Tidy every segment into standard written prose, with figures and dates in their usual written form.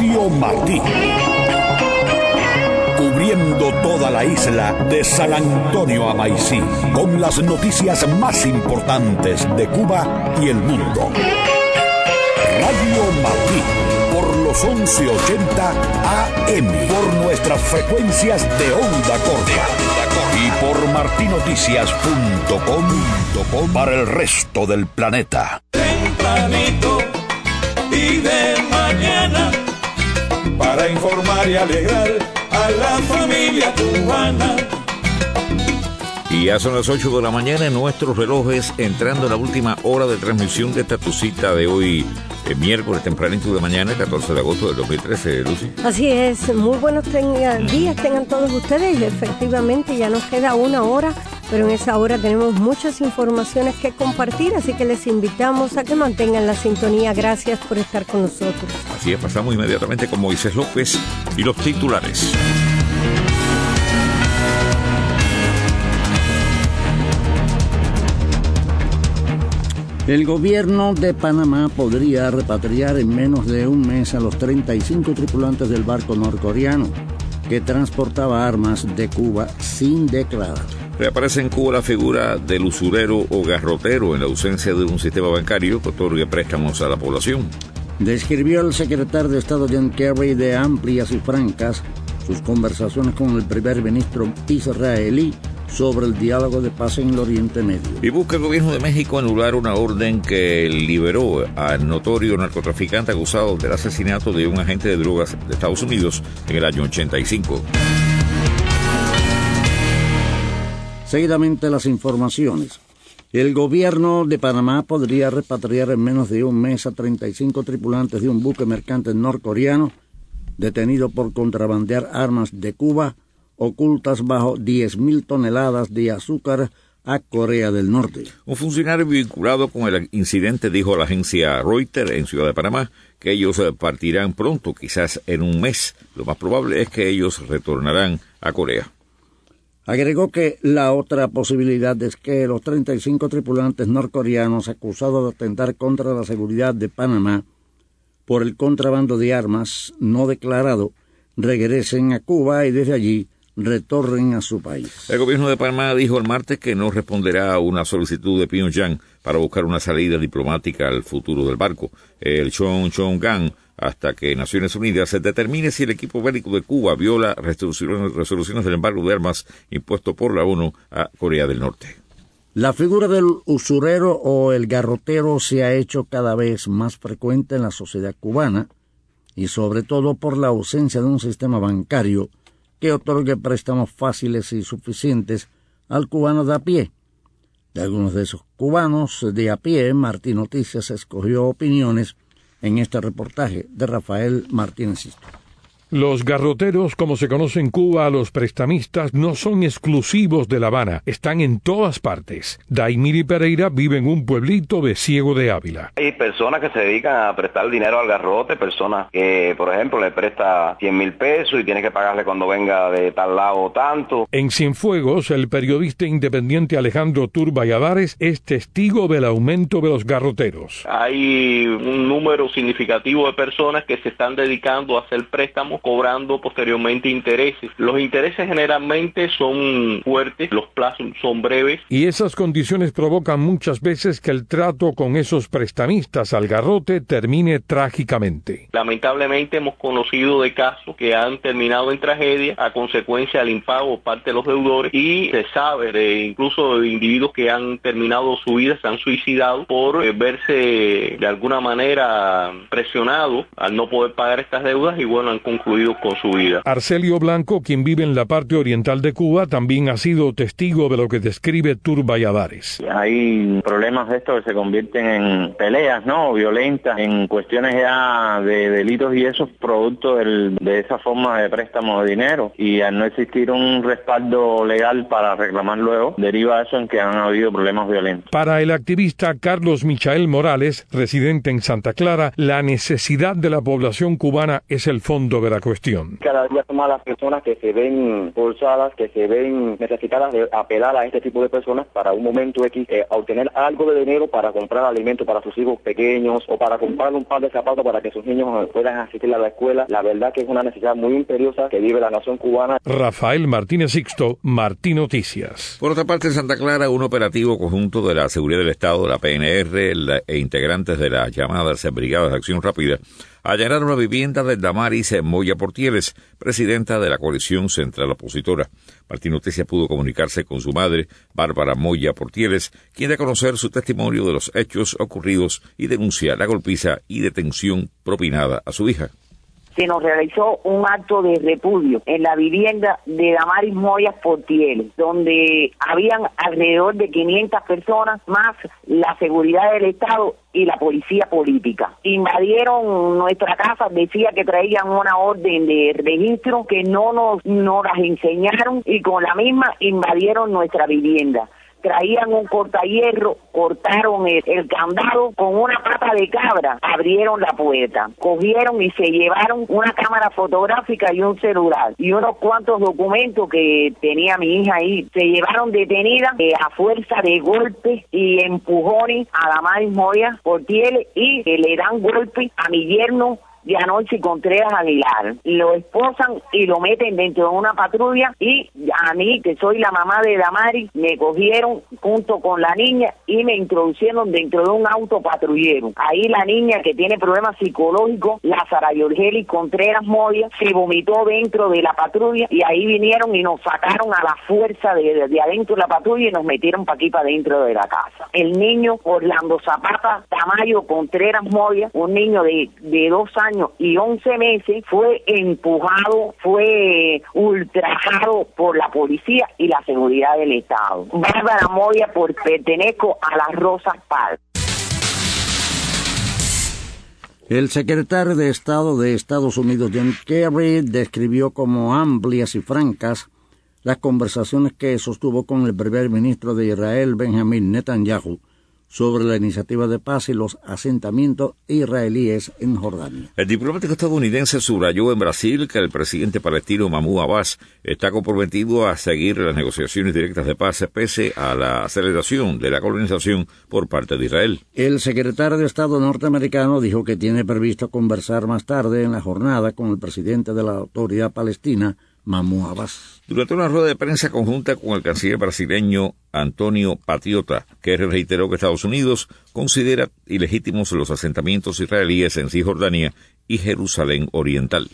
Radio Martí. Cubriendo toda la isla de San Antonio a Maicí, con las noticias más importantes de Cuba y el mundo. Radio Martí, por los 1180 AM, por nuestras frecuencias de onda corta y por martinoticias.com para el resto del planeta. Tempranito y de mañana, para informar y alegrar a la familia cubana. Y ya son las 8 de la mañana en nuestros relojes, entrando en la última hora de transmisión de esta tu cita de hoy, miércoles tempranito de mañana, 14 de agosto del 2013, Lucy. Así es, muy buenos días tengan todos ustedes. Efectivamente, ya nos queda una hora, pero en esa hora tenemos muchas informaciones que compartir, así que les invitamos a que mantengan la sintonía. Gracias por estar con nosotros. Así es, pasamos inmediatamente con Moisés López y los titulares. El gobierno de Panamá podría repatriar en menos de un mes a los 35 tripulantes del barco norcoreano que transportaba armas de Cuba sin declarar. Reaparece en Cuba la figura del usurero o garrotero en la ausencia de un sistema bancario que otorgue préstamos a la población. Describió el secretario de Estado John Kerry de amplias y francas sus conversaciones con el primer ministro israelí sobre el diálogo de paz en el Oriente Medio. Y busca el gobierno de México anular una orden que liberó al notorio narcotraficante acusado del asesinato de un agente de drogas de Estados Unidos en el año 85. Seguidamente las informaciones. El gobierno de Panamá podría repatriar en menos de un mes a 35 tripulantes de un buque mercante norcoreano detenido por contrabandear armas de Cuba ocultas bajo 10.000 toneladas de azúcar a Corea del Norte. Un funcionario vinculado con el incidente dijo a la agencia Reuters en Ciudad de Panamá que ellos partirán pronto, quizás en un mes. Lo más probable es que ellos retornarán a Corea. Agregó que la otra posibilidad es que los 35 tripulantes norcoreanos acusados de atentar contra la seguridad de Panamá por el contrabando de armas no declarado regresen a Cuba y desde allí retornen a su país. El gobierno de Panamá dijo el martes que no responderá a una solicitud de Pyongyang para buscar una salida diplomática al futuro del barco, el Chongan, hasta que Naciones Unidas se determine si el equipo bélico de Cuba viola resoluciones del embargo de armas impuesto por la ONU a Corea del Norte. La figura del usurero o el garrotero se ha hecho cada vez más frecuente en la sociedad cubana y sobre todo por la ausencia de un sistema bancario que otorgue préstamos fáciles y suficientes al cubano de a pie. De algunos de esos cubanos de a pie, Martín Noticias escogió opiniones en este reportaje de Rafael Martínez Sisto. Los garroteros, como se conoce en Cuba a los prestamistas, no son exclusivos de La Habana, están en todas partes. Daimiri Pereira vive en un pueblito de Ciego de Ávila. Hay personas que se dedican a prestar dinero al garrote, personas que, por ejemplo, le presta 100,000 pesos y tiene que pagarle cuando venga de tal lado tanto. En Cienfuegos, el periodista independiente Alejandro Tur Valladares es testigo del aumento de los garroteros. Hay un número significativo de personas que se están dedicando a hacer préstamos cobrando posteriormente intereses. Los intereses generalmente son fuertes, los plazos son breves. Y esas condiciones provocan muchas veces que el trato con esos prestamistas al garrote termine trágicamente. Lamentablemente hemos conocido de casos que han terminado en tragedia a consecuencia del impago por parte de los deudores y se sabe incluso de individuos que han terminado su vida, se han suicidado por verse de alguna manera presionados al no poder pagar estas deudas y bueno, han concluido con su vida. Arcelio Blanco, quien vive en la parte oriental de Cuba, también ha sido testigo de lo que describe Tur Valladares. Hay problemas de estos que se convierten en peleas, ¿no? Violentas, en cuestiones ya de delitos y eso producto de esa forma de préstamo de dinero. Y al no existir un respaldo legal para reclamar luego, deriva eso en que han habido problemas violentos. Para el activista Carlos Michael Morales, residente en Santa Clara, la necesidad de la población cubana es el Fondo Veracruz. la cuestión. Cada día son más las personas que se ven forzadas, que se ven necesitadas de apelar a este tipo de personas para un momento X, obtener algo de dinero para comprar alimentos para sus hijos pequeños o para comprar un par de zapatos para que sus niños puedan asistir a la escuela. La verdad que es una necesidad muy imperiosa que vive la nación cubana. Rafael Martínez Sixto, Martí Noticias. Por otra parte, en Santa Clara, un operativo conjunto de la Seguridad del Estado, la PNR e integrantes de las llamadas Brigadas de Acción Rápida allanaron la vivienda de Damaris Moya Portieles, presidenta de la coalición central opositora. Martí Noticias pudo comunicarse con su madre, Bárbara Moya Portieles, quien da a conocer su testimonio de los hechos ocurridos y denuncia la golpiza y detención propinada a su hija. Se nos realizó un acto de repudio en la vivienda de Damaris Moya Portieles, donde habían alrededor de 500 personas, más la seguridad del Estado y la policía política. Invadieron nuestra casa, decía que traían una orden de registro que no las enseñaron y con la misma invadieron nuestra vivienda. Traían un cortahierro, cortaron el candado, con una pata de cabra abrieron la puerta, cogieron y se llevaron una cámara fotográfica y un celular y unos cuantos documentos que tenía mi hija ahí. Se llevaron detenida a fuerza de golpes y empujones a Damaris Moya Portieles y le dan golpes a mi yerno de anoche Contreras Aguilar. Lo esposan y lo meten dentro de una patrulla y a mí, que soy la mamá de Damaris, me cogieron junto con la niña y me introducieron dentro de un auto patrullero. Ahí la niña, que tiene problemas psicológicos, Lázara Yorgeli Contreras Moya, se vomitó dentro de la patrulla y ahí vinieron y nos sacaron a la fuerza de adentro de la patrulla y nos metieron para aquí, para dentro de la casa. El niño Orlando Zapata Tamayo Contreras Moya, un niño de 2 años y 11 meses, fue empujado, fue ultrajado por la policía y la seguridad del Estado. Bárbara Moya, pertenezco a las Rosas Paz. El secretario de Estado de Estados Unidos, John Kerry, describió como amplias y francas las conversaciones que sostuvo con el primer ministro de Israel, Benjamin Netanyahu, sobre la iniciativa de paz y los asentamientos israelíes en Jordania. El diplomático estadounidense subrayó en Brasil que el presidente palestino Mahmoud Abbas está comprometido a seguir las negociaciones directas de paz pese a la aceleración de la colonización por parte de Israel. El secretario de Estado norteamericano dijo que tiene previsto conversar más tarde en la jornada con el presidente de la Autoridad Palestina, Mahmoud Abbas. Durante una rueda de prensa conjunta con el canciller brasileño Antonio Patriota, Kerry reiteró que Estados Unidos considera ilegítimos los asentamientos israelíes en Cisjordania y Jerusalén Oriental.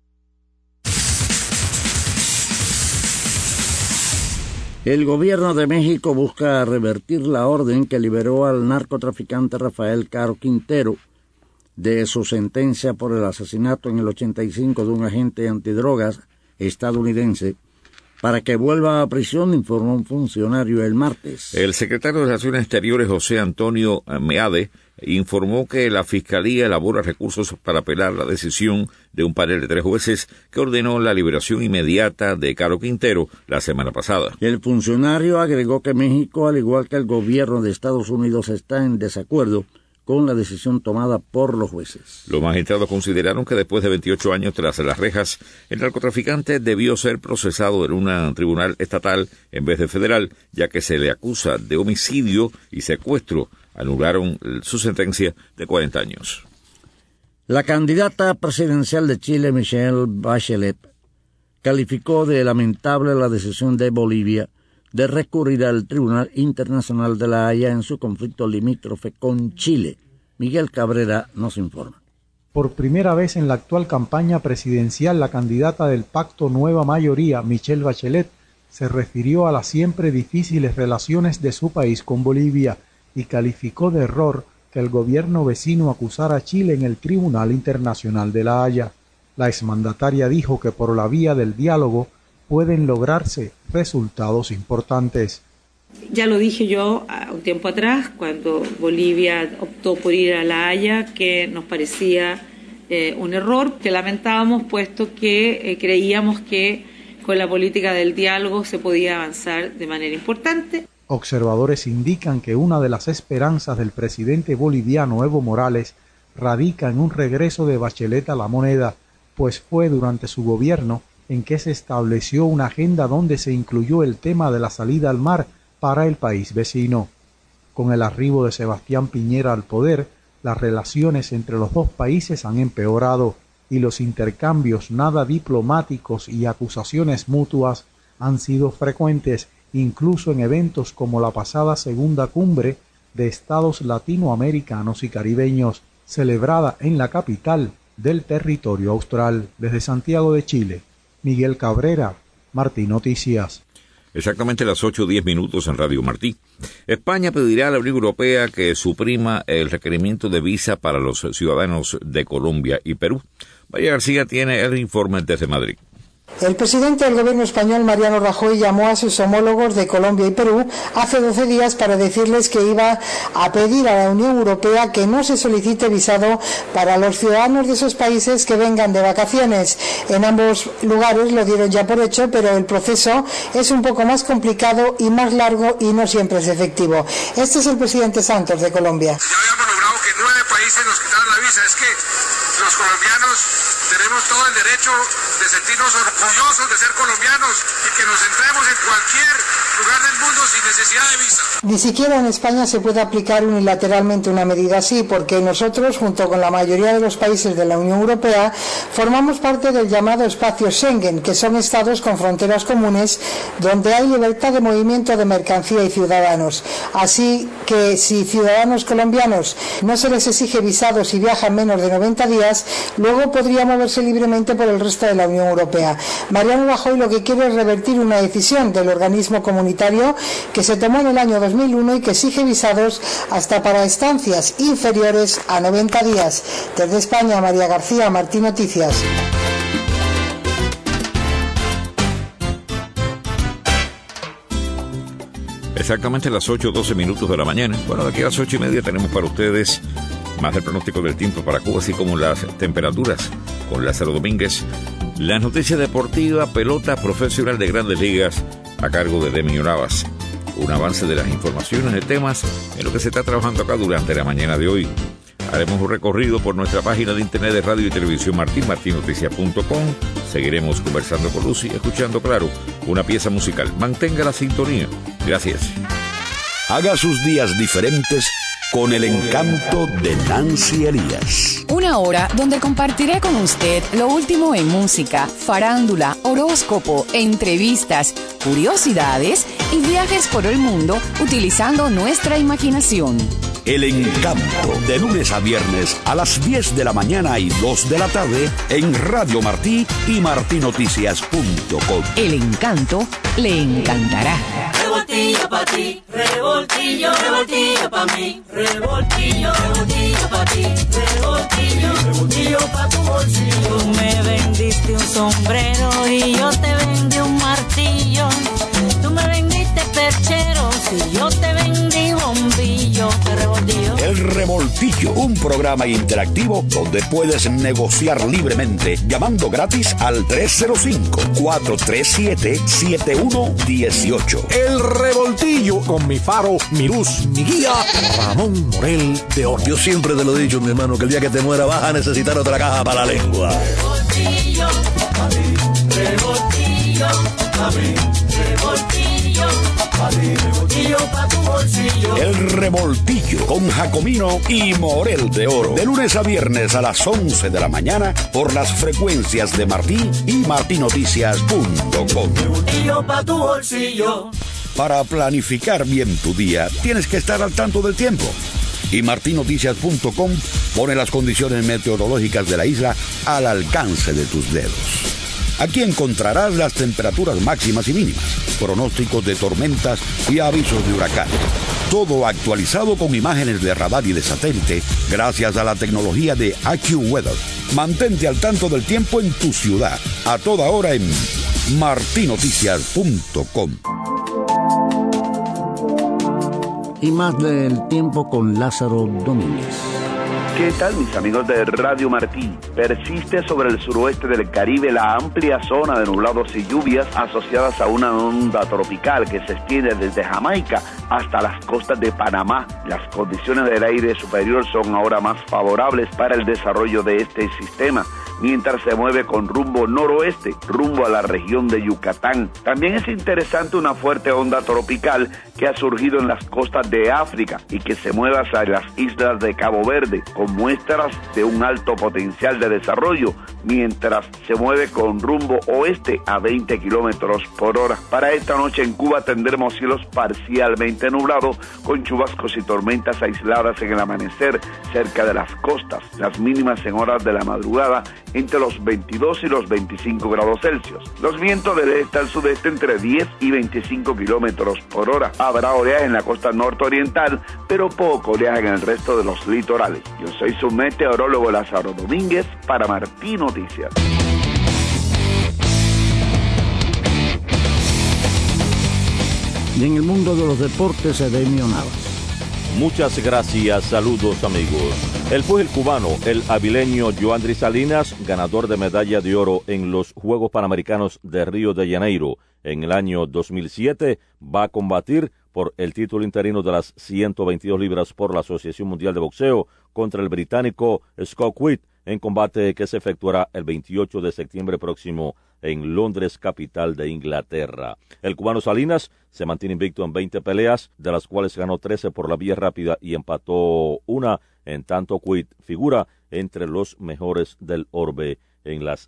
El gobierno de México busca revertir la orden que liberó al narcotraficante Rafael Caro Quintero de su sentencia por el asesinato en el 85 de un agente antidrogas estadounidense, para que vuelva a prisión, informó un funcionario el martes. El secretario de Relaciones Exteriores, José Antonio Meade, informó que la Fiscalía elabora recursos para apelar la decisión de un panel de 3 jueces que ordenó la liberación inmediata de Caro Quintero la semana pasada. El funcionario agregó que México, al igual que el gobierno de Estados Unidos, está en desacuerdo con la decisión tomada por los jueces. Los magistrados consideraron que después de 28 años tras las rejas, el narcotraficante debió ser procesado en un tribunal estatal en vez de federal, ya que se le acusa de homicidio y secuestro. Anularon su sentencia de 40 años. La candidata presidencial de Chile, Michelle Bachelet, calificó de lamentable la decisión de Bolivia de recurrir al Tribunal Internacional de La Haya en su conflicto limítrofe con Chile. Miguel Cabrera nos informa. Por primera vez en la actual campaña presidencial, la candidata del Pacto Nueva Mayoría, Michelle Bachelet, se refirió a las siempre difíciles relaciones de su país con Bolivia y calificó de error que el gobierno vecino acusara a Chile en el Tribunal Internacional de La Haya. La exmandataria dijo que por la vía del diálogo pueden lograrse resultados importantes. Ya lo dije yo un tiempo atrás, cuando Bolivia optó por ir a La Haya, que nos parecía un error, que lamentábamos, puesto que creíamos que con la política del diálogo se podía avanzar de manera importante. Observadores indican que una de las esperanzas del presidente boliviano Evo Morales radica en un regreso de Bachelet a la moneda, pues fue durante su gobierno en que se estableció una agenda donde se incluyó el tema de la salida al mar para el país vecino. Con el arribo de Sebastián Piñera al poder, las relaciones entre los dos países han empeorado y los intercambios nada diplomáticos y acusaciones mutuas han sido frecuentes, incluso en eventos como la pasada segunda cumbre de estados latinoamericanos y caribeños, celebrada en la capital del territorio austral. Desde Santiago de Chile, Miguel Cabrera, Martí Noticias. Exactamente las 8:10 en Radio Martí. España pedirá a la Unión Europea que suprima el requerimiento de visa para los ciudadanos de Colombia y Perú. María García tiene el informe desde Madrid. El presidente del gobierno español, Mariano Rajoy, llamó a sus homólogos de Colombia y Perú hace 12 días para decirles que iba a pedir a la Unión Europea que no se solicite visado para los ciudadanos de esos países que vengan de vacaciones. En ambos lugares lo dieron ya por hecho, pero el proceso es un poco más complicado y más largo y no siempre es efectivo. Este es el presidente Santos de Colombia. Ya habíamos logrado que 9 países nos quitaran la visa. Es que los colombianos tenemos todo el derecho de sentirnos orgullosos de ser colombianos y que nos entremos en cualquier lugar del mundo sin necesidad de visa. Ni siquiera en España se puede aplicar unilateralmente una medida así, porque nosotros, junto con la mayoría de los países de la Unión Europea, formamos parte del llamado espacio Schengen, que son estados con fronteras comunes donde hay libertad de movimiento de mercancía y ciudadanos. Así que si ciudadanos colombianos no se les exige visado si viajan menos de 90 días, luego podría moverse libremente por el resto de la Unión Europea. Mariano Rajoy lo que quiere es revertir una decisión del organismo comunitario que se tomó en el año 2001 y que exige visados hasta para estancias inferiores a 90 días. Desde España, María García, Martí Noticias. Exactamente las 8:12 de la mañana. Bueno, de aquí a las 8:30 tenemos para ustedes más del pronóstico del tiempo para Cuba, así como las temperaturas con Lázaro Domínguez. La noticia deportiva, pelota profesional de Grandes Ligas a cargo de Demio Navas. Un avance de las informaciones de temas en lo que se está trabajando acá durante la mañana de hoy. Haremos un recorrido por nuestra página de internet de Radio y Televisión Martí, martinoticias.com. Seguiremos conversando con Lucy, escuchando, claro, una pieza musical. Mantenga la sintonía. Gracias. Haga sus días diferentes con el encanto de Nancy Elías. Una hora donde compartiré con usted lo último en música, farándula, horóscopo, entrevistas, curiosidades y viajes por el mundo utilizando nuestra imaginación. El encanto, de lunes a viernes a las 10 de la mañana y 2 de la tarde en Radio Martí y martinoticias.com. El encanto le encantará. Revoltillo pa' ti, revoltillo, revoltillo pa' mí, revoltillo, revoltillo pa' ti, revoltillo, revoltillo pa' tu bolsillo. Tú me vendiste un sombrero y yo te vendí un martillo. Tú me vendiste percheros y yo te vendí bombillo. El Revoltillo, un programa interactivo donde puedes negociar libremente llamando gratis al 305-437-7118. El Revoltillo con mi faro, mi luz, mi guía, Ramón Morel de Oro. Yo siempre te lo he dicho, mi hermano, que el día que te muera vas a necesitar otra caja para la lengua. Revoltillo, a mí, revoltillo, a mí, revoltillo, a mí, revoltillo pa' tu bolsillo. El Revoltillo con Jacomino y Morel de Oro. De lunes a viernes a las 11 de la mañana por las frecuencias de Martí y martinoticias.com. Revoltillo pa' tu bolsillo. Para planificar bien tu día, tienes que estar al tanto del tiempo. Y martinoticias.com pone las condiciones meteorológicas de la isla al alcance de tus dedos. Aquí encontrarás las temperaturas máximas y mínimas, pronósticos de tormentas y avisos de huracanes. Todo actualizado con imágenes de radar y de satélite gracias a la tecnología de AccuWeather. Mantente al tanto del tiempo en tu ciudad, a toda hora en martinoticias.com. Y más del tiempo con Lázaro Domínguez. ¿Qué tal, mis amigos de Radio Martí? Persiste sobre el suroeste del Caribe la amplia zona de nublados y lluvias asociadas a una onda tropical que se extiende desde Jamaica hasta las costas de Panamá. Las condiciones del aire superior son ahora más favorables para el desarrollo de este sistema. mientras se mueve con rumbo noroeste, rumbo a la región de Yucatán. También es interesante una fuerte onda tropical que ha surgido en las costas de África y que se mueve hacia las islas de Cabo Verde, con muestras de un alto potencial de desarrollo, mientras se mueve con rumbo oeste a 20 kilómetros por hora. Para esta noche en Cuba tendremos cielos parcialmente nublados, con chubascos y tormentas aisladas en el amanecer cerca de las costas, las mínimas en horas de la madrugada entre los 22 y los 25 grados Celsius. Los vientos del este al sudeste entre 10 y 25 kilómetros por hora. Habrá oleaje en la costa nororiental, pero poco oleaje en el resto de los litorales. Yo soy su meteorólogo Lázaro Domínguez para Martí Noticias. Y en el mundo de los deportes, Edemio Navas. Muchas gracias, saludos amigos. El púgil cubano, el avileño Joandri Salinas, ganador de medalla de oro en los Juegos Panamericanos de Río de Janeiro en el año 2007, va a combatir por el título interino de las 122 libras por la Asociación Mundial de Boxeo contra el británico Scott Witt, en combate que se efectuará el 28 de septiembre próximo en Londres, capital de Inglaterra. El cubano Salinas se mantiene invicto en 20 peleas, de las cuales ganó 13 por la vía rápida y empató una, en tanto Witt figura entre los mejores del orbe en las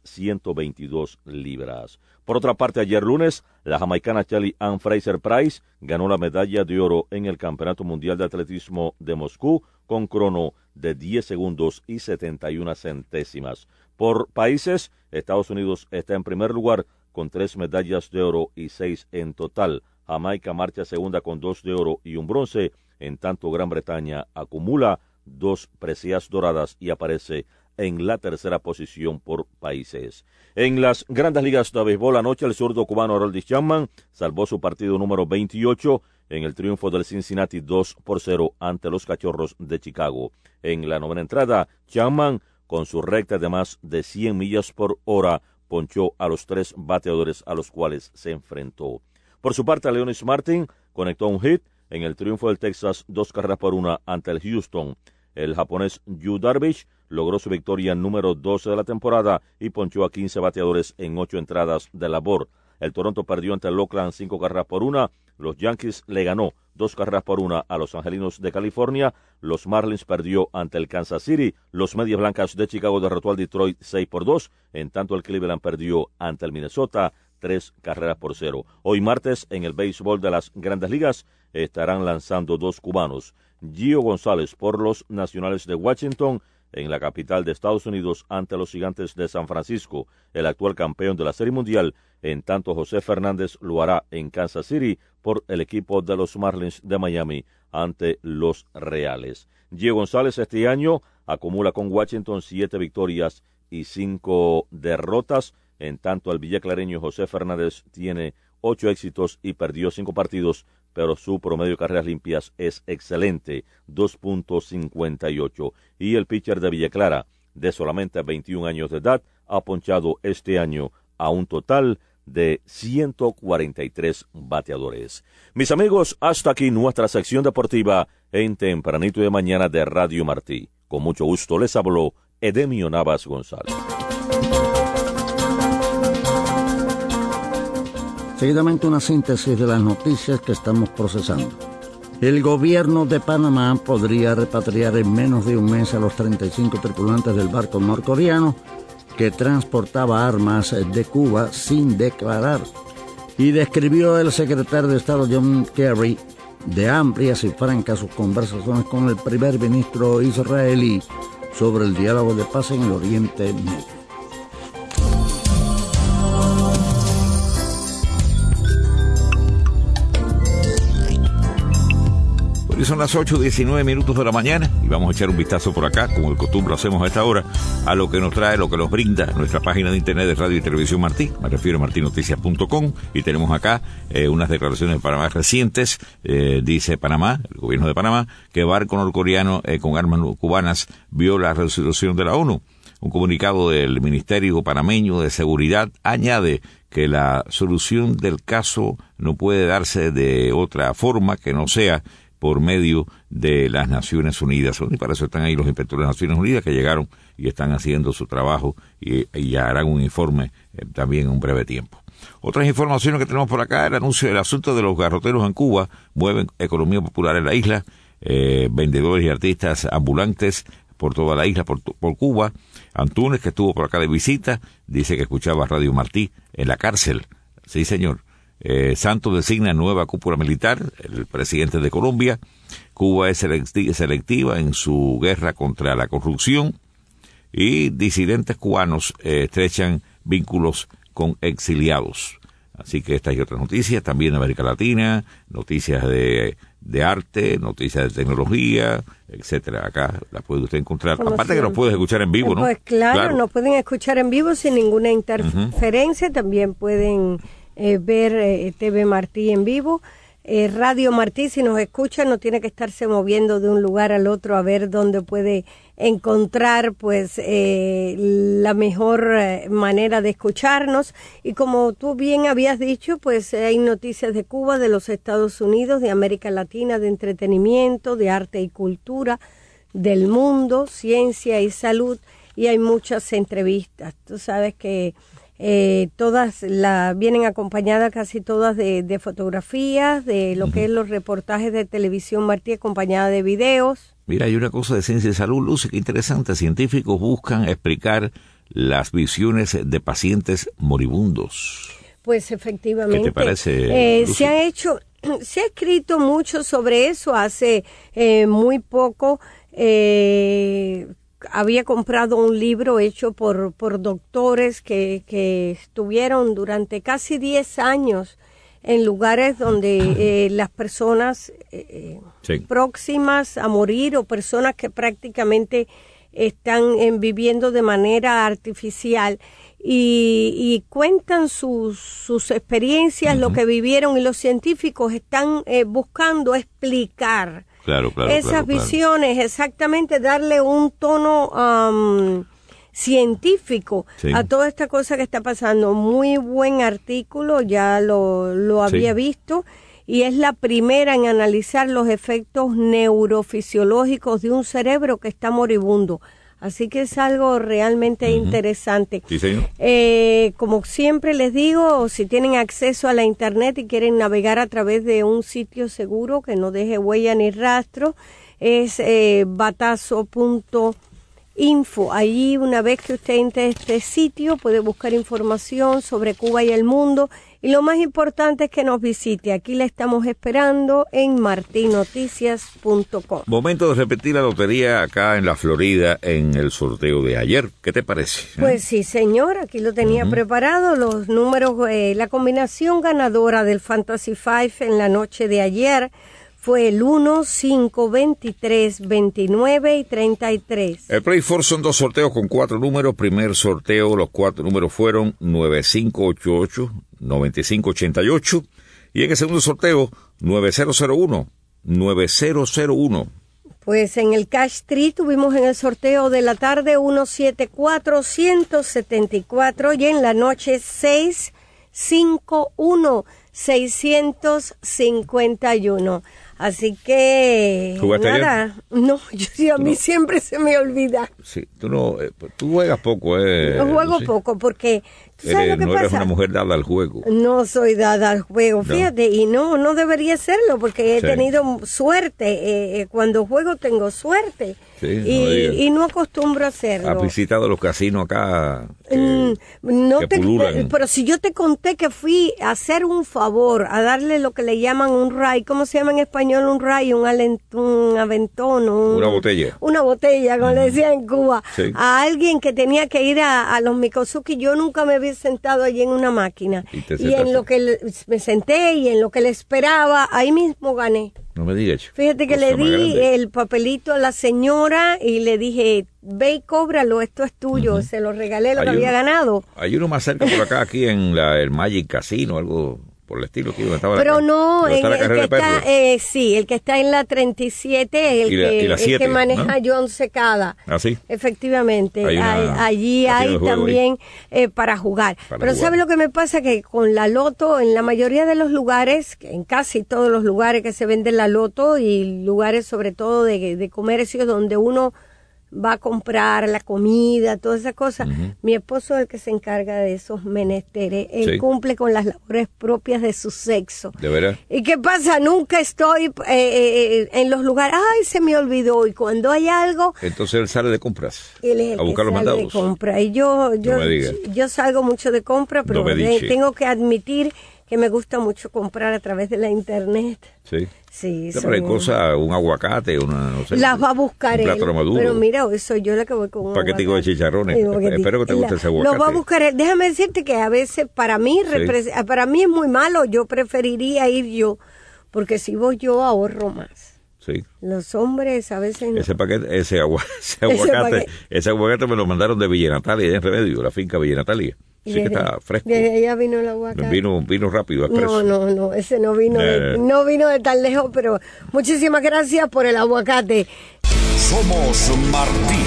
122 libras. Por otra parte, ayer lunes, la jamaicana Shelly Ann Fraser-Price ganó la medalla de oro en el Campeonato Mundial de Atletismo de Moscú con crono de 10 segundos y 71 centésimas. Por países, Estados Unidos está en primer lugar con 3 medallas de oro y 6 en total. Jamaica marcha segunda con 2 de oro y 1 bronce, en tanto Gran Bretaña acumula 2 preseas doradas y aparece en la tercera posición por países. En las grandes ligas de béisbol anoche, el zurdo cubano Aroldis Chapman salvó su partido número 28 en el triunfo del Cincinnati 2-0 ante los Cachorros de Chicago. En la novena entrada, Chapman, con su recta de más de 100 millas por hora, ponchó a los 3 bateadores a los cuales se enfrentó. Por su parte, Leonis Martin conectó un hit en el triunfo del Texas 2-1 ante el Houston. El japonés Yu Darvish logró su victoria número 12 de la temporada y ponchó a 15 bateadores en 8 entradas de labor. El Toronto perdió ante el Oakland 5-1. Los Yankees le ganó 2-1 a los Angelinos de California. Los Marlins perdió ante el Kansas City. Los Medias Blancas de Chicago derrotó al Detroit 6-2. En tanto, el Cleveland perdió ante el Minnesota 3-0. Hoy martes, en el béisbol de las Grandes Ligas, estarán lanzando 2 cubanos. Gio González por los Nacionales de Washington en la capital de Estados Unidos ante los Gigantes de San Francisco, el actual campeón de la Serie Mundial, en tanto José Fernández lo hará en Kansas City por el equipo de los Marlins de Miami ante los Reales. Gio González este año acumula con Washington 7 victorias y 5 derrotas, en tanto el villaclareño José Fernández tiene 8 éxitos y perdió 5 partidos, pero su promedio de carreras limpias es excelente, 2.58. Y el pitcher de Villa Clara, de solamente 21 años de edad, ha ponchado este año a un total de 143 bateadores. Mis amigos, hasta aquí nuestra sección deportiva en Tempranito de Mañana de Radio Martí. Con mucho gusto les habló Edemio Navas González. Seguidamente una síntesis de las noticias que estamos procesando. El gobierno de Panamá podría repatriar en menos de un mes a los 35 tripulantes del barco norcoreano que transportaba armas de Cuba sin declarar. Y describió el secretario de Estado John Kerry de amplias y francas sus conversaciones con el primer ministro israelí sobre el diálogo de paz en el Oriente Medio. Son las 8:19 de la mañana y vamos a echar un vistazo por acá, como de costumbre hacemos a esta hora, a lo que nos trae, lo que nos brinda nuestra página de internet de Radio y Televisión Martí. Me refiero a martinoticias.com, y tenemos acá unas declaraciones de Panamá recientes. Dice Panamá, el gobierno de Panamá, que barco norcoreano con armas cubanas viola la resolución de la ONU. Un comunicado del Ministerio Panameño de Seguridad añade que la solución del caso no puede darse de otra forma que no sea por medio de las Naciones Unidas. Y para eso están ahí los inspectores de las Naciones Unidas que llegaron y están haciendo su trabajo y ya harán un informe también en un breve tiempo. Otras informaciones que tenemos por acá, el anuncio del asunto de los garroteros en Cuba, mueven economía popular en la isla, vendedores y artistas ambulantes por toda la isla, por Cuba. Antunes, que estuvo por acá de visita, dice que escuchaba Radio Martí en la cárcel. Sí, señor. Santos designa nueva cúpula militar, el presidente de Colombia. Cuba es selectiva en su guerra contra la corrupción y disidentes cubanos estrechan vínculos con exiliados. Así que estas y otras noticias, también de América Latina, noticias de arte, noticias de tecnología, etcétera. Acá las puede usted encontrar. Como aparte siempre. que nos puedes escuchar en vivo, ¿no? Pues claro, nos pueden escuchar en vivo sin ninguna interferencia. También pueden ver TV Martí en vivo. Radio Martí, si nos escucha, no tiene que estarse moviendo de un lugar al otro a ver dónde puede encontrar pues la mejor manera de escucharnos. Y como tú bien habías dicho, pues hay noticias de Cuba, de los Estados Unidos, de América Latina, de entretenimiento, de arte y cultura, del mundo, ciencia y salud, y hay muchas entrevistas. Tú sabes que todas vienen acompañadas, casi todas de fotografías, de lo que es los reportajes de televisión Martí, acompañada de videos. Mira, hay una cosa de ciencia y salud, Lucy, que interesante. Científicos buscan explicar las visiones de pacientes moribundos. Pues efectivamente. ¿Qué te parece, Lucy? Se ha escrito mucho sobre eso. Hace muy poco había comprado un libro hecho por doctores que estuvieron durante casi 10 años en lugares donde las personas próximas a morir o personas que prácticamente están viviendo de manera artificial y cuentan sus experiencias, lo que vivieron, y los científicos están buscando explicar esas visiones, exactamente darle un tono científico a toda esta cosa que está pasando. Muy buen artículo, ya lo había visto, y es la primera en analizar los efectos neurofisiológicos de un cerebro que está moribundo. Así que es algo realmente interesante. Sí, señor. Como siempre les digo, si tienen acceso a la internet y quieren navegar a través de un sitio seguro que no deje huella ni rastro, es batazo.info. Allí, una vez que usted entre a este sitio, puede buscar información sobre Cuba y el mundo. Y lo más importante es que nos visite. Aquí la estamos esperando en martinoticias.com. Momento de repetir la lotería acá en la Florida en el sorteo de ayer. ¿Qué te parece? Pues sí, señor. Aquí lo tenía preparado. Los números, la combinación ganadora del Fantasy Five en la noche de ayer fue el 1, 5, 23, 29 y 33. El Play Force son 2 sorteos con 4 números. Primer sorteo, los 4 números fueron 9588, 9588. Y en el segundo sorteo, 9001, 9001. Pues en el Cash Tree tuvimos en el sorteo de la tarde 174, 174 y en la noche 651, 651. Así que nada, no, a mí siempre se me olvida. Sí, tú juegas poco, No juego poco porque ¿tú sabes lo que no pasa? eres una mujer dada al juego. No soy dada al juego, fíjate, y no debería serlo porque he tenido suerte. Cuando juego tengo suerte. Sí, y no acostumbro a hacerlo. ¿Has visitado los casinos acá que pululan? Pero si yo te conté que fui a hacer un favor, a darle lo que le llaman un ray, ¿cómo se llama en español un ray? Un aventón. Una botella. Una botella, como le decía en Cuba. Sí. A alguien que tenía que ir a los Mikosuki. Yo nunca me había sentado allí en una máquina. Y en lo que me senté y en lo que le esperaba, ahí mismo gané. No me digas. Fíjate que le di el papelito a la señora y le dije, ve y cóbralo, esto es tuyo. Se lo regalé, lo que había ganado. Hay uno más cerca por acá, aquí en el Magic Casino, algo por el estilo. Aquí donde estaba pero no, el que está, el que está en la 37 es el que maneja John Secada. ¿Ah, sí? Efectivamente, allí hay también para jugar. Pero ¿sabe lo que me pasa? Que con la loto, en la mayoría de los lugares, en casi todos los lugares que se vende la loto y lugares sobre todo de comercios donde uno va a comprar la comida, todas esas cosas. Mi esposo es el que se encarga de esos menesteres. Él cumple con las labores propias de su sexo. ¿De verdad? ¿Y qué pasa? Nunca estoy en los lugares, ay, se me olvidó. Y cuando hay algo... Entonces él sale de compras él es el a buscar los mandados. de compra. Y yo salgo mucho de compra, pero tengo que admitir que me gusta mucho comprar a través de la internet. Sí. Sí, pero hay cosas, un aguacate, no sé. Las va a buscar él. Maduro, pero mira, soy yo la que voy con un paquetico de chicharrones. Espero que te guste ese aguacate. Lo va a buscar él. Déjame decirte que a veces para mí es muy malo. Yo preferiría ir yo, porque si voy yo ahorro más. Sí. Los hombres a veces no. Ese aguacate me lo mandaron de Villa Natalia, en Remedio, la finca Villa Natalia. Sí, que está fresco. De allá vino el aguacate. Vino rápido, expreso. No, ese no vino de tan lejos, pero muchísimas gracias por el aguacate. Somos Martí.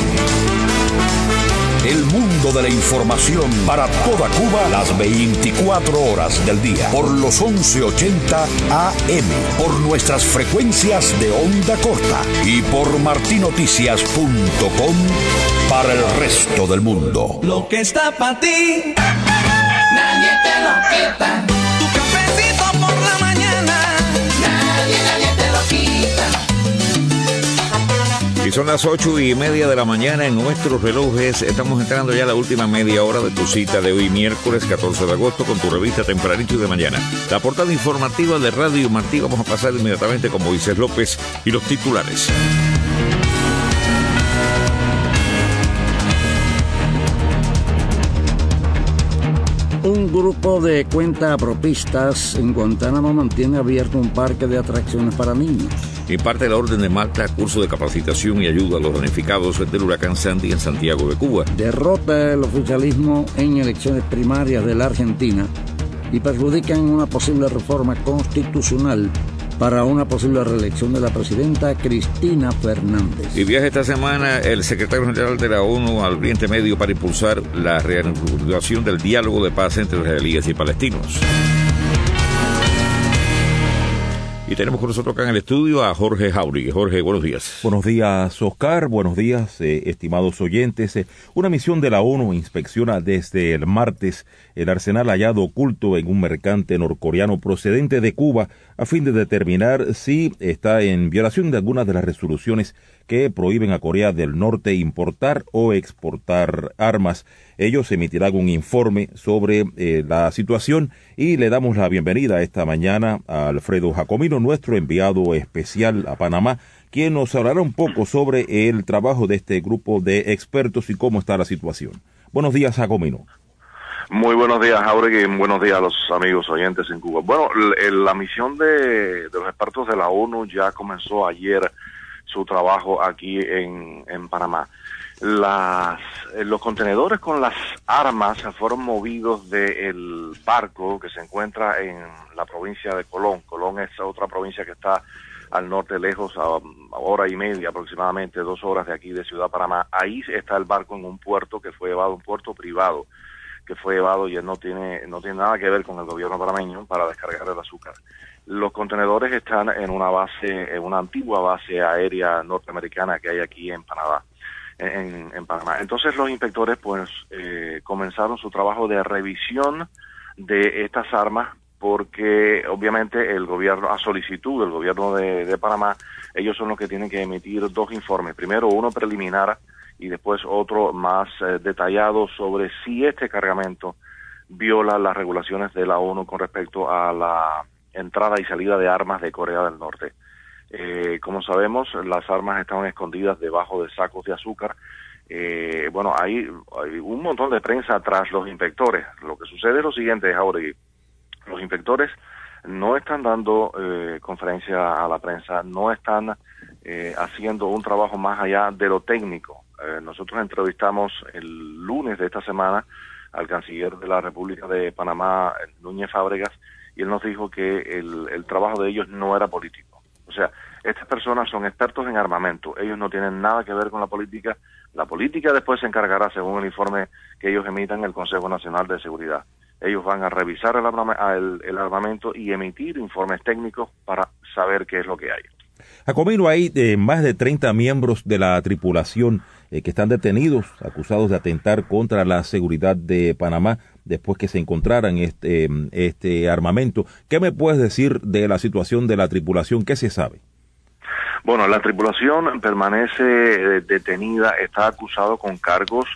El mundo de la información para toda Cuba las 24 horas del día. Por los 1180 AM. Por nuestras frecuencias de onda corta. Y por martinoticias.com para el resto del mundo. Lo que está para ti, nadie te lo quita. Tu cafecito por la mañana, nadie te lo quita. Y son las 8:30 de la mañana en nuestros relojes. Estamos entrando ya a la última media hora de tu cita de hoy, miércoles 14 de agosto, con tu revista Tempranito de Mañana. La portada informativa de Radio Martí. Vamos a pasar inmediatamente con Moisés López y los titulares. Un grupo de cuentapropistas en Guantánamo mantiene abierto un parque de atracciones para niños. Imparte la Orden de Malta curso de capacitación y ayuda a los damnificados del huracán Sandy en Santiago de Cuba. Derrota el oficialismo en elecciones primarias de la Argentina y perjudican una posible reforma constitucional para una posible reelección de la presidenta Cristina Fernández. Y viaja esta semana el secretario general de la ONU al Oriente Medio para impulsar la reanudación del diálogo de paz entre israelíes y palestinos. Y tenemos con nosotros acá en el estudio a Jorge Jauregui. Jorge, buenos días. Buenos días, Oscar. Buenos días, estimados oyentes. Una misión de la ONU inspecciona desde el martes el arsenal hallado oculto en un mercante norcoreano procedente de Cuba a fin de determinar si está en violación de algunas de las resoluciones que prohíben a Corea del Norte importar o exportar armas. Ellos emitirán un informe sobre la situación y le damos la bienvenida esta mañana a Alfredo Jacomino, nuestro enviado especial a Panamá, quien nos hablará un poco sobre el trabajo de este grupo de expertos y cómo está la situación. Buenos días, Jacomino. Muy buenos días, Jauregui, y buenos días a los amigos oyentes en Cuba. Bueno, la misión de los expertos de la ONU ya comenzó ayer su trabajo aquí en Panamá. Los contenedores con las armas fueron movidos del barco que se encuentra en la provincia de Colón. Colón es otra provincia que está al norte, lejos, a hora y media aproximadamente, 2 horas de aquí de Ciudad Panamá. Ahí está el barco en un puerto que fue llevado, un puerto privado que fue llevado, y él no tiene nada que ver con el gobierno panameño para descargar el azúcar. Los contenedores están en una antigua base aérea norteamericana que hay aquí en Panamá. En Panamá. Entonces los inspectores comenzaron su trabajo de revisión de estas armas, porque obviamente el gobierno, a solicitud del gobierno de Panamá, ellos son los que tienen que emitir 2 informes. Primero uno preliminar y después otro más detallado sobre si este cargamento viola las regulaciones de la ONU con respecto a la entrada y salida de armas de Corea del Norte. Como sabemos, las armas estaban escondidas debajo de sacos de azúcar. Hay un montón de prensa tras los inspectores. Lo que sucede es lo siguiente, Jauregui. Los inspectores no están dando conferencia a la prensa, no están haciendo un trabajo más allá de lo técnico. Nosotros entrevistamos el lunes de esta semana al canciller de la República de Panamá, Núñez Fábregas, y él nos dijo que el trabajo de ellos no era político. O sea, estas personas son expertos en armamento, ellos no tienen nada que ver con la política. La política después se encargará, según el informe que ellos emitan, el Consejo Nacional de Seguridad. Ellos van a revisar el armamento y emitir informes técnicos para saber qué es lo que hay. Jacomino, hay más de 30 miembros de la tripulación que están detenidos, acusados de atentar contra la seguridad de Panamá después que se encontraran este armamento. ¿Qué me puedes decir de la situación de la tripulación? ¿Qué se sabe? Bueno, la tripulación permanece detenida, está acusado con cargos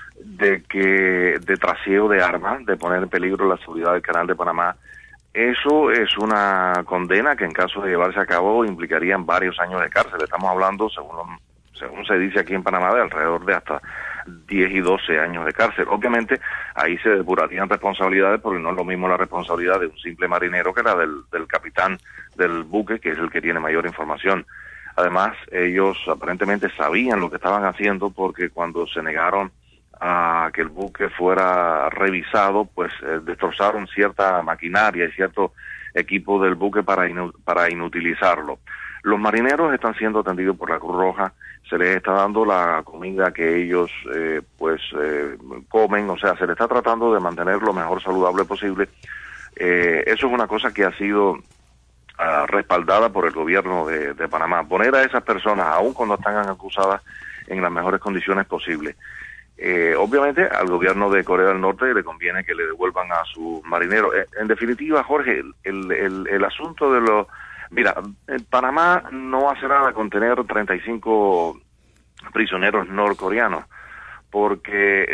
de trasiego de armas, de poner en peligro la seguridad del Canal de Panamá. Eso es una condena que en caso de llevarse a cabo implicarían varios años de cárcel. Estamos hablando, según se dice aquí en Panamá, de alrededor de hasta 10 y 12 años de cárcel. Obviamente, ahí se depurarían responsabilidades, porque no es lo mismo la responsabilidad de un simple marinero que la del capitán del buque, que es el que tiene mayor información. Además, ellos aparentemente sabían lo que estaban haciendo, porque cuando se negaron a que el buque fuera revisado, pues destrozaron cierta maquinaria y cierto equipo del buque para inutilizarlo. Los marineros están siendo atendidos por la Cruz Roja, se les está dando la comida que ellos comen, o sea, se les está tratando de mantener lo mejor saludable posible. Eso es una cosa que ha sido respaldada por el gobierno de Panamá. Poner a esas personas, aun cuando están acusadas, en las mejores condiciones posibles. Obviamente al gobierno de Corea del Norte le conviene que le devuelvan a sus marineros. En definitiva, Jorge, el asunto de los... Mira, Panamá no hace nada con tener 35 prisioneros norcoreanos, porque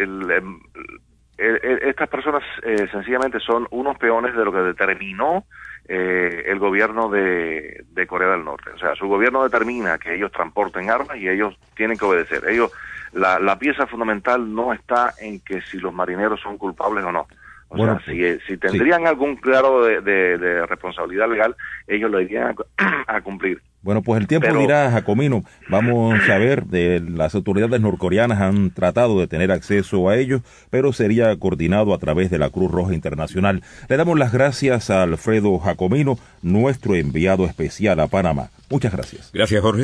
estas personas sencillamente son unos peones de lo que determinó el gobierno de Corea del Norte. O sea, su gobierno determina que ellos transporten armas y ellos tienen que obedecer. La pieza fundamental no está en que si los marineros son culpables o no. O sea, si tendrían algún grado de responsabilidad legal, ellos lo irían a cumplir. Bueno, pues el tiempo dirá, Jacomino. Vamos a ver, las autoridades norcoreanas han tratado de tener acceso a ellos, pero sería coordinado a través de la Cruz Roja Internacional. Le damos las gracias a Alfredo Jacomino, nuestro enviado especial a Panamá. Muchas gracias. Gracias, Jorge.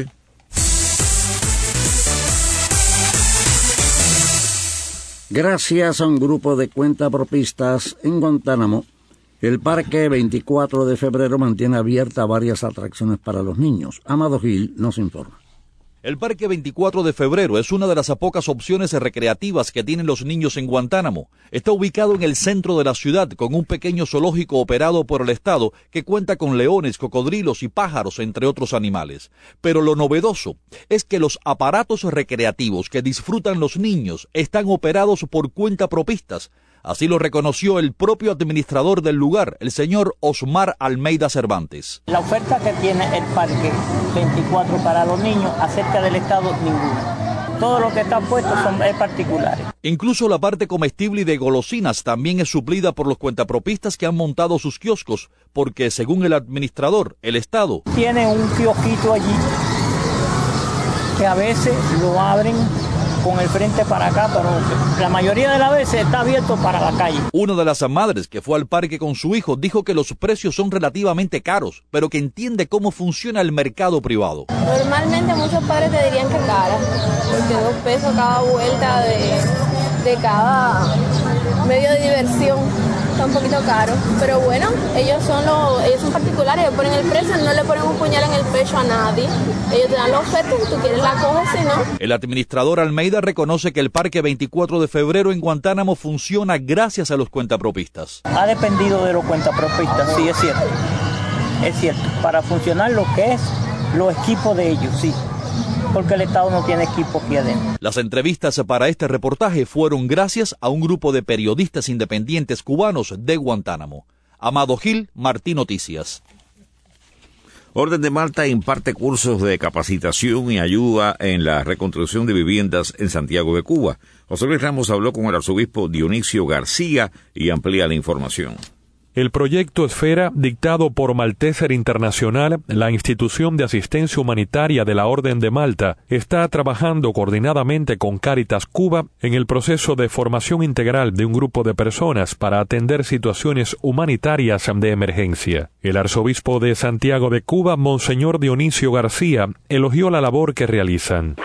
Gracias a un grupo de cuentapropistas en Guantánamo, el Parque 24 de Febrero mantiene abiertas varias atracciones para los niños. Amado Gil nos informa. El Parque 24 de Febrero es una de las pocas opciones recreativas que tienen los niños en Guantánamo. Está ubicado en el centro de la ciudad, con un pequeño zoológico operado por el Estado que cuenta con leones, cocodrilos y pájaros, entre otros animales. Pero lo novedoso es que los aparatos recreativos que disfrutan los niños están operados por cuentapropistas. Así lo reconoció el propio administrador del lugar, el señor Osmar Almeida Cervantes. La oferta que tiene el Parque 24 para los niños acerca del Estado, ninguna. Todo lo que está puesto es particulares. Incluso la parte comestible y de golosinas también es suplida por los cuentapropistas que han montado sus kioscos, porque según el administrador, el Estado tiene un kiosquito allí que a veces lo abren con el frente para acá, pero la mayoría de las veces está abierto para la calle. Una de las madres que fue al parque con su hijo dijo que los precios son relativamente caros, pero que entiende cómo funciona el mercado privado. Normalmente muchos padres te dirían que cara, porque $2 cada vuelta de cada medio de diversión está un poquito caro, pero bueno, ellos son particulares, ellos ponen el precio, no le ponen un puñal en el pecho a nadie, ellos te dan la oferta, si tú quieres la coges, si no. El administrador Almeida reconoce que el Parque 24 de Febrero en Guantánamo funciona gracias a los cuentapropistas. Ha dependido de los cuentapropistas, sí, es cierto. Es cierto, para funcionar lo que es los equipos de ellos, sí. Porque el Estado no tiene equipo aquí adentro. Las entrevistas para este reportaje fueron gracias a un grupo de periodistas independientes cubanos de Guantánamo. Amado Gil, Martí Noticias. Orden de Malta imparte cursos de capacitación y ayuda en la reconstrucción de viviendas en Santiago de Cuba. José Luis Ramos habló con el arzobispo Dionisio García y amplía la información. El proyecto Esfera, dictado por Malteser Internacional, la institución de asistencia humanitaria de la Orden de Malta, está trabajando coordinadamente con Cáritas Cuba en el proceso de formación integral de un grupo de personas para atender situaciones humanitarias de emergencia. El arzobispo de Santiago de Cuba, Monseñor Dionisio García, elogió la labor que realizan. Con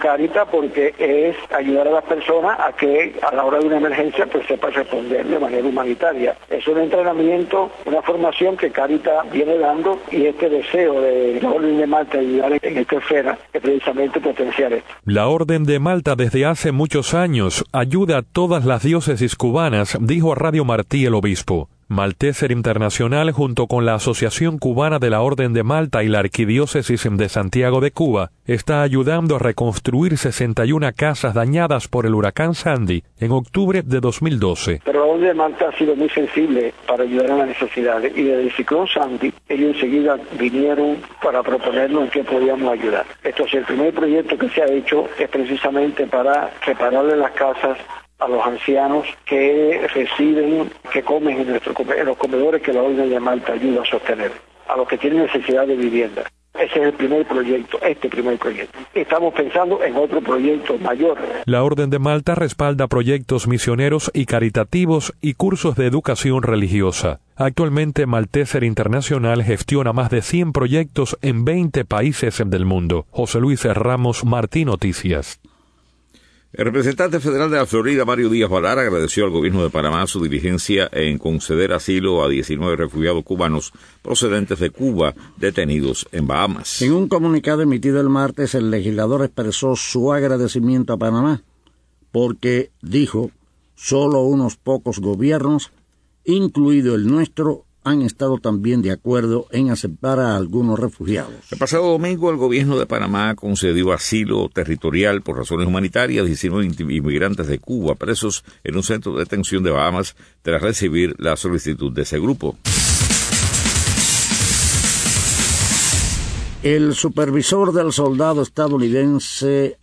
Cáritas porque es ayudar a las personas a que a la hora de una emergencia pues sepa responder de manera humanitaria. Es un entrenamiento, una formación que Cáritas viene dando, y este deseo de la Orden de Malta de ayudar en esta esfera es precisamente potenciar esto. La Orden de Malta desde hace muchos años ayuda a todas las diócesis cubanas, dijo a Radio Martí el obispo. Malteser Internacional, junto con la Asociación Cubana de la Orden de Malta y la Arquidiócesis de Santiago de Cuba, está ayudando a reconstruir 61 casas dañadas por el huracán Sandy en octubre de 2012. Pero la Orden de Malta ha sido muy sensible para ayudar a las necesidades, y desde el ciclón Sandy ellos enseguida vinieron para proponernos en qué podíamos ayudar. Entonces el primer proyecto que se ha hecho es precisamente para repararle las casas a los ancianos que residen, que comen en los comedores que la Orden de Malta ayuda a sostener, a los que tienen necesidad de vivienda. Ese es el primer proyecto, este primer proyecto. Estamos pensando en otro proyecto mayor. La Orden de Malta respalda proyectos misioneros y caritativos y cursos de educación religiosa. Actualmente, Malteser Internacional gestiona más de 100 proyectos en 20 países del mundo. José Luis Ramos, Martí Noticias. El representante federal de la Florida, Mario Díaz Valar, agradeció al gobierno de Panamá su diligencia en conceder asilo a 19 refugiados cubanos procedentes de Cuba detenidos en Bahamas. En un comunicado emitido el martes, el legislador expresó su agradecimiento a Panamá porque, dijo, solo unos pocos gobiernos, incluido el nuestro, han estado también de acuerdo en aceptar a algunos refugiados. El pasado domingo, el gobierno de Panamá concedió asilo territorial por razones humanitarias a 19 inmigrantes de Cuba presos en un centro de detención de Bahamas tras recibir la solicitud de ese grupo. El supervisor del soldado estadounidense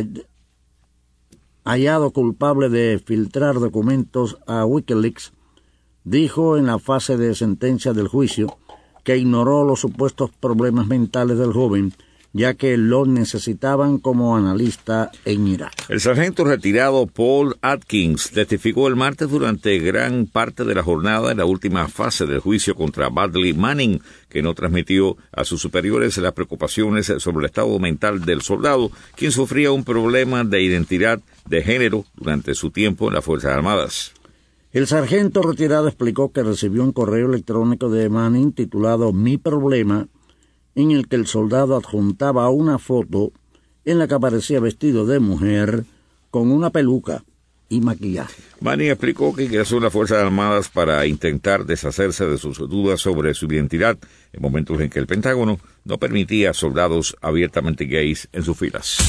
hallado culpable de filtrar documentos a Wikileaks dijo en la fase de sentencia del juicio que ignoró los supuestos problemas mentales del joven, ya que lo necesitaban como analista en Irak. El sargento retirado Paul Atkins testificó el martes durante gran parte de la jornada en la última fase del juicio contra Bradley Manning, que no transmitió a sus superiores las preocupaciones sobre el estado mental del soldado, quien sufría un problema de identidad de género durante su tiempo en las Fuerzas Armadas. El sargento retirado explicó que recibió un correo electrónico de Manning titulado Mi Problema, en el que el soldado adjuntaba una foto en la que aparecía vestido de mujer con una peluca y maquillaje. Manning explicó que ingresó en las Fuerzas Armadas para intentar deshacerse de sus dudas sobre su identidad en momentos en que el Pentágono no permitía a soldados abiertamente gays en sus filas.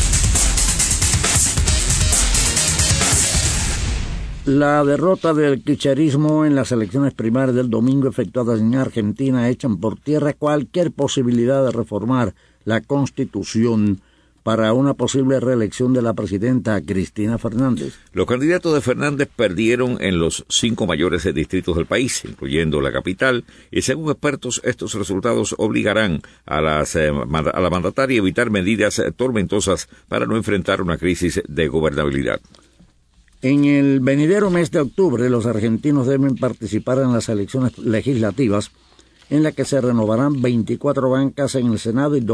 La derrota del kirchnerismo en las elecciones primarias del domingo efectuadas en Argentina echan por tierra cualquier posibilidad de reformar la Constitución para una posible reelección de la presidenta Cristina Fernández. Los candidatos de Fernández perdieron en los 5 mayores distritos del país, incluyendo la capital, y según expertos, estos resultados obligarán a la mandataria a evitar medidas tormentosas para no enfrentar una crisis de gobernabilidad. En el venidero mes de octubre, los argentinos deben participar en las elecciones legislativas, en la que se renovarán 24 bancas en el Senado y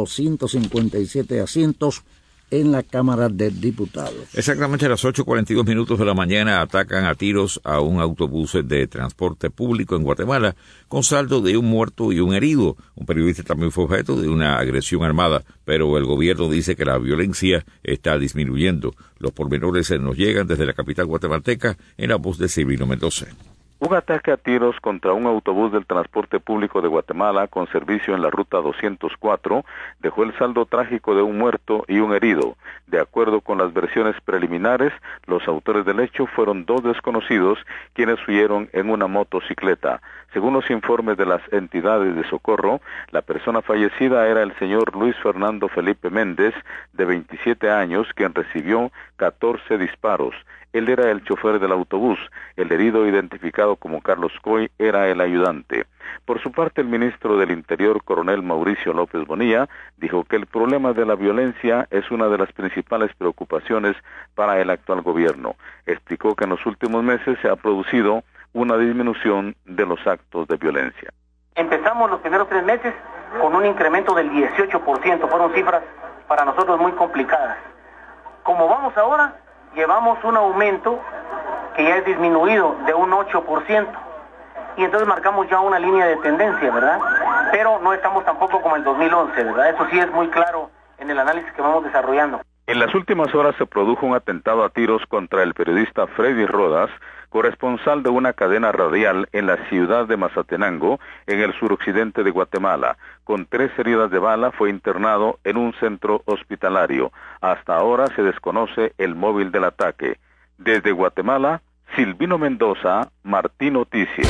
257 asientos en la Cámara de Diputados. Exactamente a las 8:42 de la mañana atacan a tiros a un autobús de transporte público en Guatemala, con saldo de un muerto y un herido. Un periodista también fue objeto de una agresión armada, pero el gobierno dice que la violencia está disminuyendo. Los pormenores nos llegan desde la capital guatemalteca en la voz de Silvino Mendoza. Un ataque a tiros contra un autobús del transporte público de Guatemala con servicio en la ruta 204 dejó el saldo trágico de un muerto y un herido. De acuerdo con las versiones preliminares, los autores del hecho fueron 2 desconocidos quienes huyeron en una motocicleta. Según los informes de las entidades de socorro, la persona fallecida era el señor Luis Fernando Felipe Méndez, de 27 años, quien recibió 14 disparos. Él era el chofer del autobús. El herido, identificado como Carlos Coy, era el ayudante. Por su parte, el ministro del Interior, coronel Mauricio López Bonilla, dijo que el problema de la violencia es una de las principales preocupaciones para el actual gobierno. Explicó que en los últimos meses se ha producido una disminución de los actos de violencia. Empezamos los primeros 3 meses con un incremento del 18%. Fueron cifras para nosotros muy complicadas. como vamos ahora, llevamos un aumento que ya es disminuido de un 8%. Y entonces marcamos ya una línea de tendencia, ¿verdad? Pero no estamos tampoco como el 2011, ¿verdad? Eso sí es muy claro en el análisis que vamos desarrollando. En las últimas horas se produjo un atentado a tiros contra el periodista Freddy Rodas, corresponsal de una cadena radial en la ciudad de Mazatenango, en el suroccidente de Guatemala. Con 3 heridas de bala fue internado en un centro hospitalario. Hasta ahora se desconoce el móvil del ataque. Desde Guatemala, Silvino Mendoza, Martí Noticias.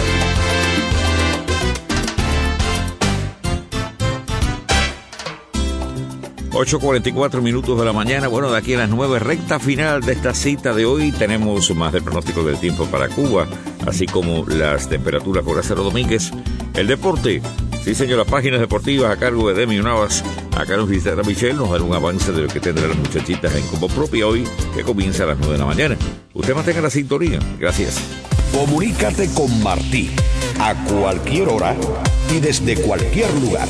8:44 minutos de la mañana. Bueno, de aquí a las 9, recta final de esta cita de hoy. Tenemos más del pronóstico del tiempo para Cuba, así como las temperaturas con Lázaro Domínguez. El deporte, sí señor, las páginas deportivas a cargo de Demi Navas. Acá nos visitará Michelle, nos dará un avance de lo que tendrán las muchachitas en Como Propia hoy, que comienza a las 9 de la mañana. Usted mantenga la sintonía. Gracias. Comunícate con Martí a cualquier hora y desde cualquier lugar.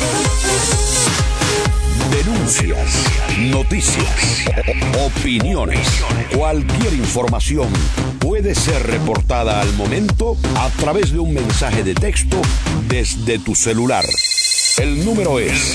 Denuncias, noticias, opiniones, cualquier información puede ser reportada al momento a través de un mensaje de texto desde tu celular. El número es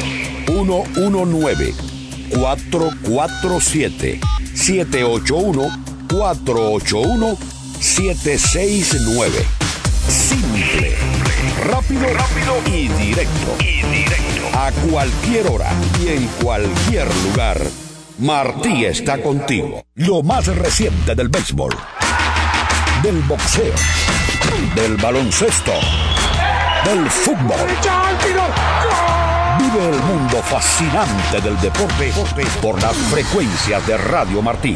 119-447-781-481-769. Simple, rápido y directo. A cualquier hora y en cualquier lugar, Martí está contigo. Lo más reciente del béisbol, del boxeo, del baloncesto, del fútbol. Vive el mundo fascinante del deporte por las frecuencias de Radio Martí.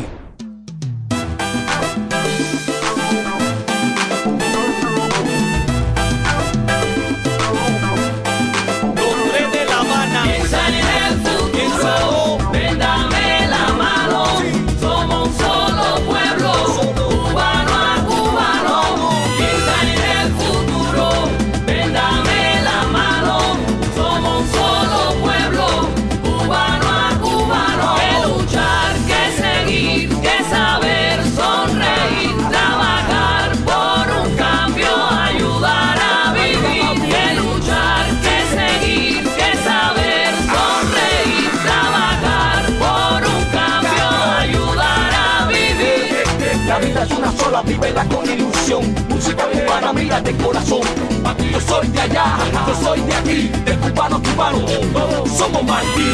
Vívela con ilusión, música cubana, mira de corazón. Aquí yo soy de allá, yo soy de aquí, de cubano a cubano, todos somos Martí.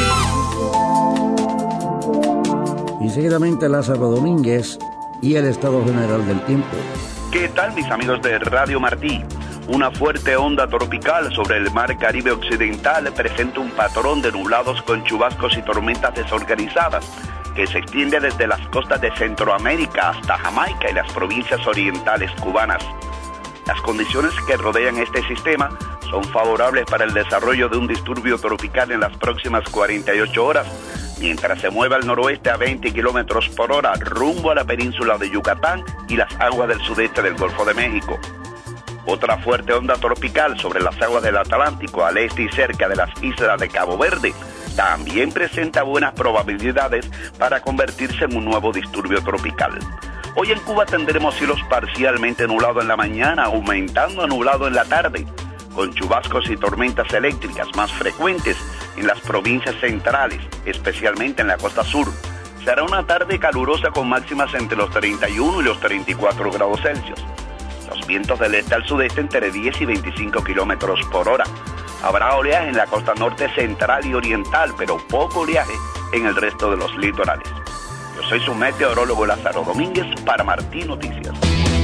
Y seguidamente Lázaro Domínguez y el estado general del tiempo. ¿Qué tal, mis amigos de Radio Martí? Una fuerte onda tropical sobre el mar Caribe occidental presenta un patrón de nublados con chubascos y tormentas desorganizadas que se extiende desde las costas de Centroamérica hasta Jamaica y las provincias orientales cubanas. Las condiciones que rodean este sistema son favorables para el desarrollo de un disturbio tropical en las próximas 48 horas, mientras se mueve al noroeste a 20 kilómetros por hora rumbo a la península de Yucatán y las aguas del sudeste del Golfo de México. Otra fuerte onda tropical sobre las aguas del Atlántico al este y cerca de las islas de Cabo Verde también presenta buenas probabilidades para convertirse en un nuevo disturbio tropical. Hoy en Cuba tendremos cielos parcialmente nublados en la mañana, aumentando a nublado en la tarde, con chubascos y tormentas eléctricas más frecuentes en las provincias centrales, especialmente en la costa sur. Será una tarde calurosa con máximas entre los 31 y los 34 grados Celsius. Los vientos del este al sudeste entre 10 y 25 kilómetros por hora. Habrá oleaje en la costa norte central y oriental, pero poco oleaje en el resto de los litorales. Yo soy su meteorólogo Lázaro Domínguez para Martí Noticias.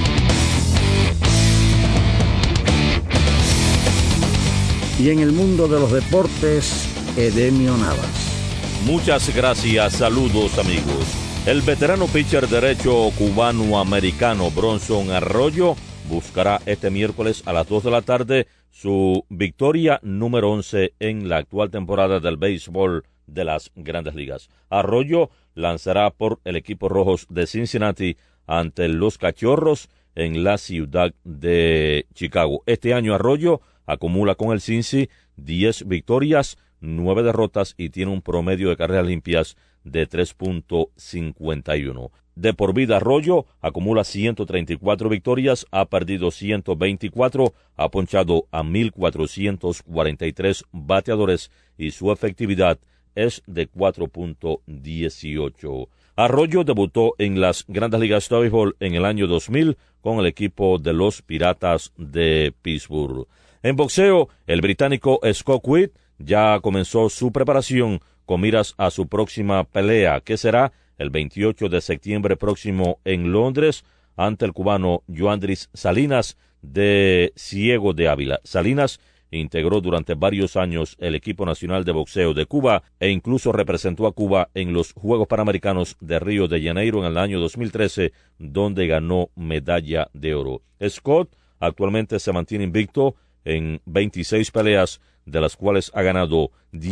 Y en el mundo de los deportes, Edemio Navas. Muchas gracias, saludos amigos. El veterano pitcher derecho cubano-americano Bronson Arroyo buscará este miércoles a las 2 de la tarde su victoria número 11 en la actual temporada del béisbol de las Grandes Ligas. Arroyo lanzará por el equipo Rojos de Cincinnati ante los Cachorros en la ciudad de Chicago. Este año Arroyo acumula con el Cincy 10 victorias, 9 derrotas y tiene un promedio de carreras limpias de 3.51. De por vida Arroyo acumula 134 victorias, ha perdido 124, ha ponchado a 1.443 bateadores y su efectividad es de 4.18. Arroyo debutó en las Grandes Ligas de Béisbol en el año 2000 con el equipo de los Piratas de Pittsburgh. En boxeo, el británico Scott Witt ya comenzó su preparación con miras a su próxima pelea, que será el 28 de septiembre próximo en Londres, ante el cubano Yoandris Salinas de Ciego de Ávila. Salinas integró durante varios años el equipo nacional de boxeo de Cuba e incluso representó a Cuba en los Juegos Panamericanos de Río de Janeiro en el año 2013, donde ganó medalla de oro. Scott actualmente se mantiene invicto en 26 peleas, de las cuales ha ganado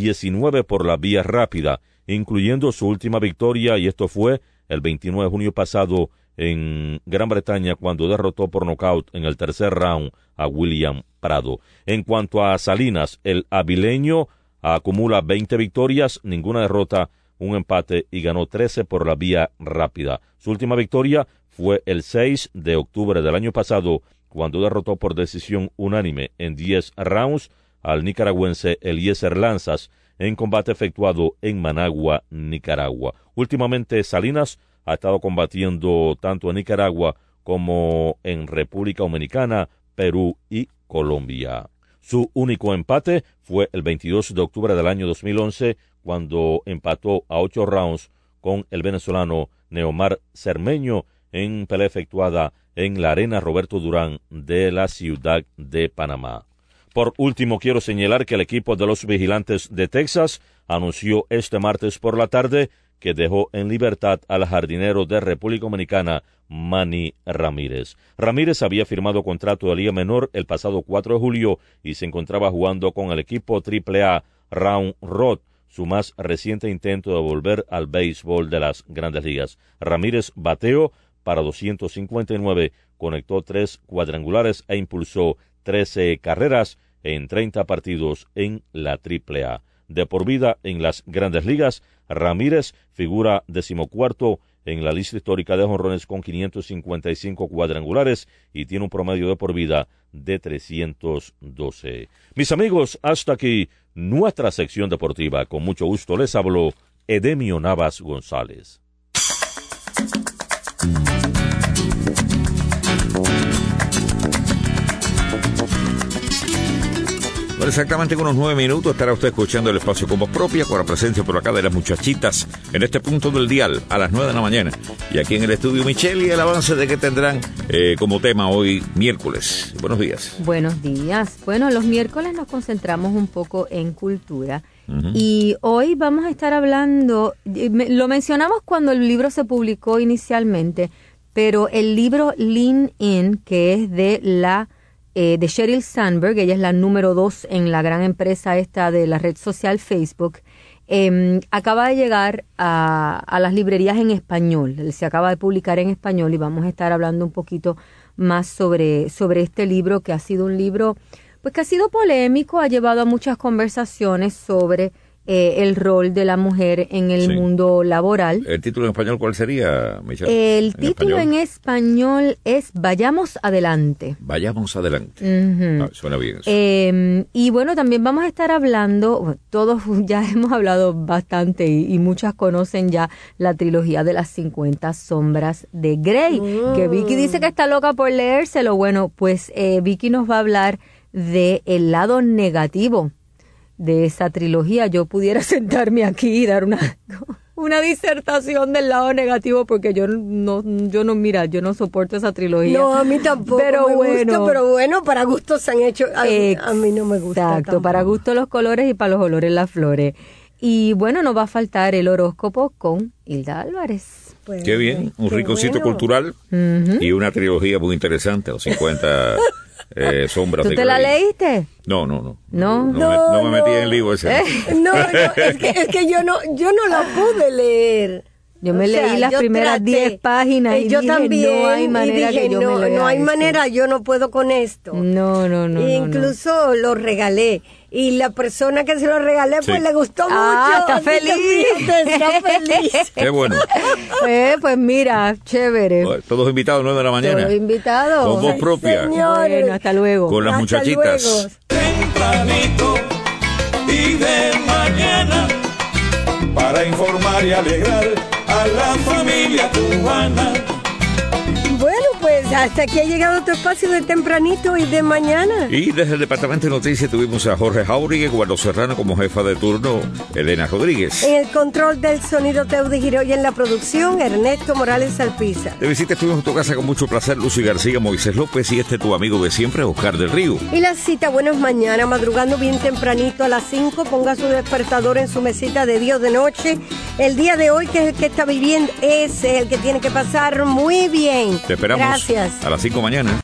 19 por la vía rápida, incluyendo su última victoria, y esto fue el 29 de junio pasado en Gran Bretaña, cuando derrotó por nocaut en el tercer round a William Prado. En cuanto a Salinas, el avileño acumula 20 victorias, ninguna derrota, un empate y ganó 13 por la vía rápida. Su última victoria fue el 6 de octubre del año pasado, cuando derrotó por decisión unánime en 10 rounds al nicaragüense Eliezer Lanzas en combate efectuado en Managua, Nicaragua. Últimamente Salinas ha estado combatiendo tanto en Nicaragua como en República Dominicana, Perú y Colombia. Su único empate fue el 22 de octubre del año 2011, cuando empató a 8 rounds con el venezolano Neomar Cermeño en pelea efectuada en la Arena Roberto Durán de la ciudad de Panamá. Por último, quiero señalar que el equipo de los Vigilantes de Texas anunció este martes por la tarde que dejó en libertad al jardinero de República Dominicana, Manny Ramírez. Ramírez había firmado contrato de liga menor el pasado 4 de julio y se encontraba jugando con el equipo AAA Round Road, su más reciente intento de volver al béisbol de las Grandes Ligas. Ramírez bateó para 259, conectó 3 cuadrangulares e impulsó 13 carreras en 30 partidos en la AAA. De por vida en las Grandes Ligas, Ramírez figura 14º en la lista histórica de jonrones con 555 cuadrangulares y tiene un promedio de por vida de 312. Mis amigos, hasta aquí nuestra sección deportiva. Con mucho gusto les habló Edemio Navas González. Bueno, exactamente con unos 9 minutos estará usted escuchando el espacio con voz propia, con la presencia por acá de las muchachitas en este punto del dial a las 9 de la mañana. Y aquí en el estudio Michelle y el avance de que tendrán como tema hoy miércoles. Buenos días. Buenos días. Bueno, los miércoles nos concentramos un poco en cultura. Y hoy vamos a estar hablando, lo mencionamos cuando el libro se publicó inicialmente, pero el libro Lean In, que es de Sheryl Sandberg, ella es la número 2 en la gran empresa esta de la red social Facebook, acaba de llegar a las librerías en español, se acaba de publicar en español y vamos a estar hablando un poquito más sobre este libro, que ha sido un libro pues que ha sido polémico, ha llevado a muchas conversaciones sobre el rol de la mujer en el mundo laboral. ¿El título en español cuál sería, Michelle? El título en español es Vayamos Adelante. Vayamos Adelante. Suena bien eso. Y bueno, también vamos a estar hablando, todos ya hemos hablado bastante y muchas conocen ya la trilogía de las 50 sombras de Grey, que Vicky dice que está loca por leérselo. Bueno, pues Vicky nos va a hablar de el lado negativo de esa trilogía. Yo pudiera sentarme aquí y dar una disertación del lado negativo, porque yo no soporto esa trilogía. No, a mí tampoco pero bueno, para gusto se han hecho, a mí no me gusta. Exacto, tampoco. Para gusto los colores y para los olores las flores. Y bueno, nos va a faltar el horóscopo con Hilda Álvarez. Pues, qué bien, un ricocito cultural y una trilogía muy interesante, los 50 sombras de Grey. ¿Tú te la leíste? No me metí en el lío ese. No, es que yo no la pude leer. Yo me leí las primeras 10 páginas y yo dije, también, no hay manera que yo me lea no hay esto. manera, yo no puedo con esto. No. Incluso lo regalé. Y la persona que se lo regalé, pues le gustó mucho. Está feliz. Está feliz. Qué bueno. Pues mira, chévere. Todos invitados 9 de la mañana. Todos invitados. Con voz propia. Señores. Bueno, hasta luego. Con las Hasta muchachitas. luego. Tempranito y de mañana para informar y alegrar a la familia cubana. Bueno, pues hasta aquí ha llegado tu espacio de tempranito y de mañana. Y desde el Departamento de Noticias tuvimos a Jorge Jauregui, Eduardo Serrano como jefa de turno, Elena Rodríguez. En el control del sonido, Teudi Giró, y en la producción, Ernesto Morales Alpiza. De visita estuvimos en tu casa con mucho placer, Lucy García, Moisés López y tu amigo de siempre, Oscar del Río. Y la cita, buenas mañana, madrugando bien tempranito a las 5, ponga su despertador en su mesita de Dios de noche. El día de hoy, que es el que está viviendo, ese es el que tiene que pasar muy bien. Te esperamos Gracias. a las 5 mañana.